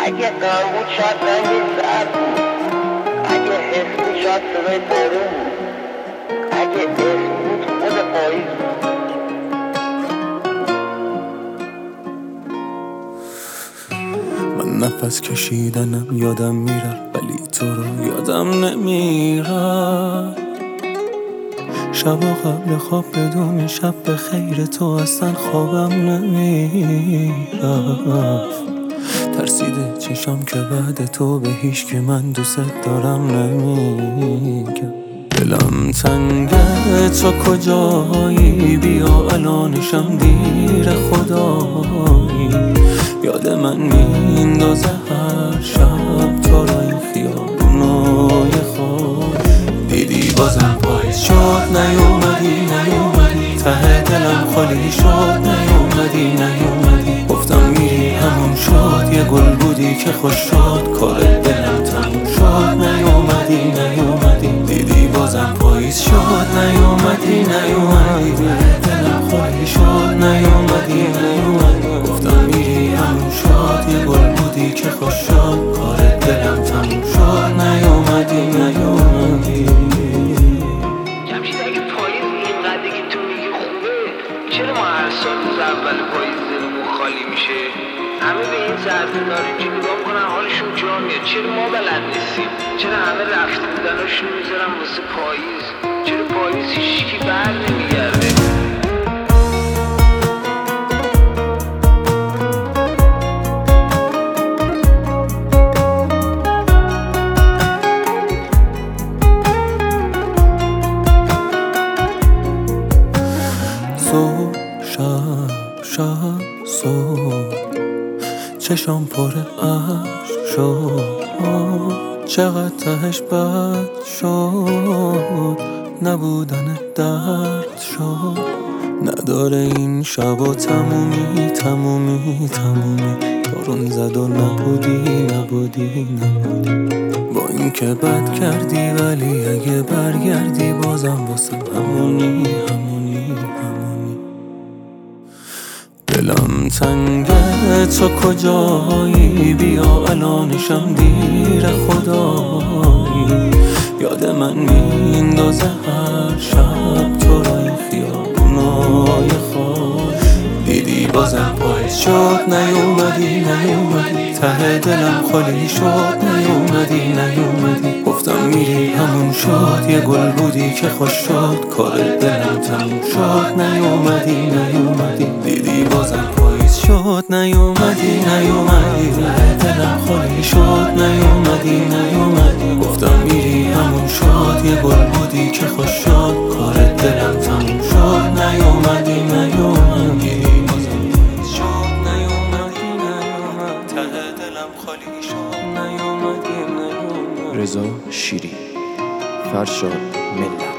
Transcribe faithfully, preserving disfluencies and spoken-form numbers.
اگه غم بود شاید رنگ زرد بود، اگه حس بود شاید صدای بارون بود، اگه اسم بود خود پاییز بود. من نفس کشیدنم یادم میره ولی تو رو یادم نمیره. شبا قبل خواب بدون شب به خیر تو اصلا خوابم نمیره. ترسیده چشم که بعد تو به هیچ که من دوست دارم نمیگم. دلم تنگه تو کجایی، بیا الانشم دیر خدایی. یاد من میندازه هر شب تو را این خیابونای خواب. دیدی بازم پاییز شد نیومدی نیومدی، ته دلم خالی شد نیومدی نیومدی. گفتم میری همون شد، یه گل بودی که خوش شد، کار دلم تموم شد نیومدی نیومدی. دیدی بازم پاییز شد نیومدی نیومدی، دلم خالی شد نیومدی نیومدی. گفتم میری همون شد، یه گل بودی که خوش شد، کار دلم تموم شد نیومدی نیومدی. جمشید اگه پاییز اینقدر که تو میگی خوبه، چرا ما هر سال روز اول پاییز دلمون خالی میشه؟ همه به این سرزنار اینجا نگاه میکنن حالشون جا میاد، چرا ما بلد نیستیم؟ چرا همه رفته بودناشون میذارن واسه پاییز؟ چرا پاییز هیچکی بر نمیگرده؟ صبح شب شب صبح چشم پر عشق شد، چقدر تهش بد شد، نبودن درد شد. نداره این شب و تمومی تمومی تمومی، بارون زد و نبودی نبودی نبودی. با این که بد کردی ولی اگه برگردی بازم واسه همونی همونی همونی. دلم تنگه تو کجایی، بیا الانشم دیر خدایی. یاد من میندازه هر شب تو را این خیابونای خواب. دیدی بازم پاییز شد نیومدی نیومدی، ته دلم خالی شد نیومدی نیومدی. گفتم میری همون شد، یه گل بودی که خوش شد، کار دلم تموم شد نیومدی نیومدی. دیدی بازم پاییز شد نیومدی نیومدی، ته دلم خالی شد نیومدی نیومدی. گفتم میری همون شد، یه گل بودی که خوش شد، کار دلم تموم شد نیومدی نیومدی. رضا شیری، فرشاد ملت.